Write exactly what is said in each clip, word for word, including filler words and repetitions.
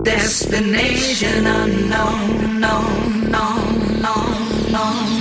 Destination unknown, no, no, no, no.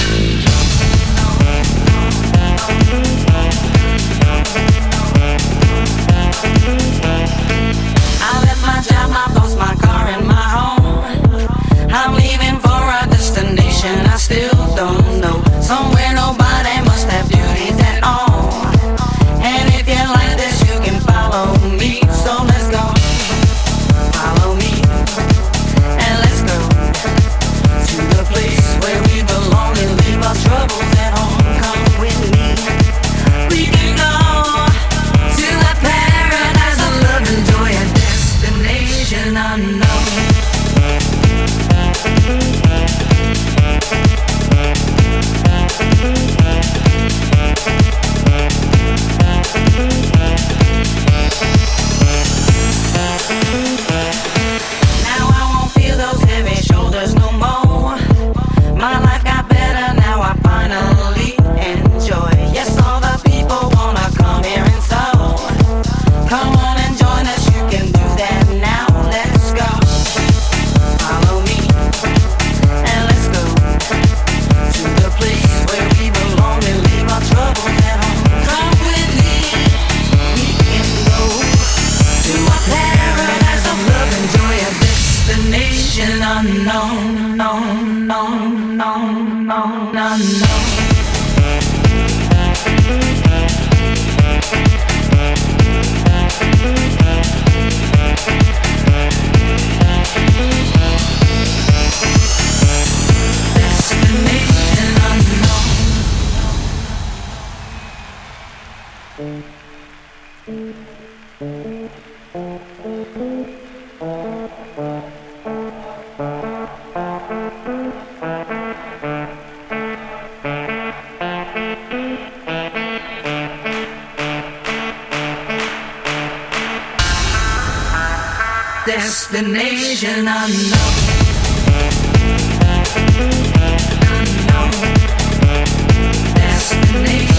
I left my job, my boss, my car, and my home. I'm leaving for a destination I still don't know. Somewhere nobody must have duties at all. And if you like this, you can follow me. So let's go. Follow me. And let's go to the place where we belong and leave our troubles at home. Come with me. We can go to a paradise of love and joy, a destination unknown. Unknown, no, no, no, no, no, no. Destination unknown. Destination unknown. Unknown. Destination.